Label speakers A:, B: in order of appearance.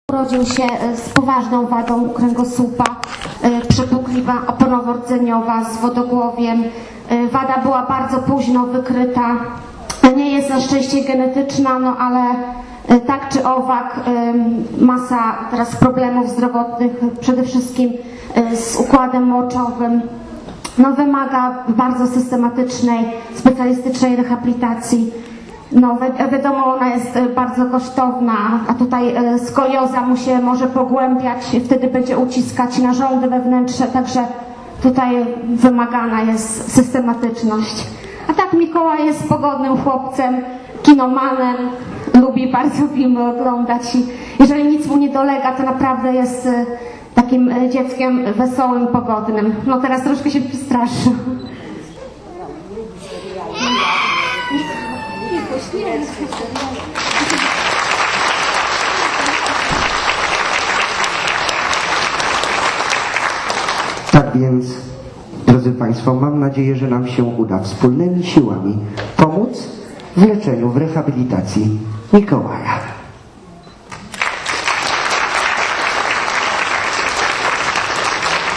A: Urodził się z poważną wadą kręgosłupa, przepukliwa oponowo-rdzeniowa z wodogłowiem. Wada była bardzo późno wykryta. Nie jest na szczęście genetyczna, no ale tak czy owak masa teraz problemów zdrowotnych, przede wszystkim z układem moczowym. No, wymaga bardzo systematycznej, specjalistycznej rehabilitacji. No, wiadomo, ona jest bardzo kosztowna, a tutaj skolioza mu się może pogłębiać, wtedy będzie uciskać narządy wewnętrzne, także tutaj wymagana jest systematyczność. A tak Mikołaj jest pogodnym chłopcem, kinomanem, lubi bardzo filmy oglądać i jeżeli nic mu nie dolega, to naprawdę jest takim dzieckiem wesołym, pogodnym. No teraz troszkę się przestraszy.
B: Tak więc, drodzy Państwo, mam nadzieję, że nam się uda wspólnymi siłami pomóc w leczeniu, w rehabilitacji Mikołaja.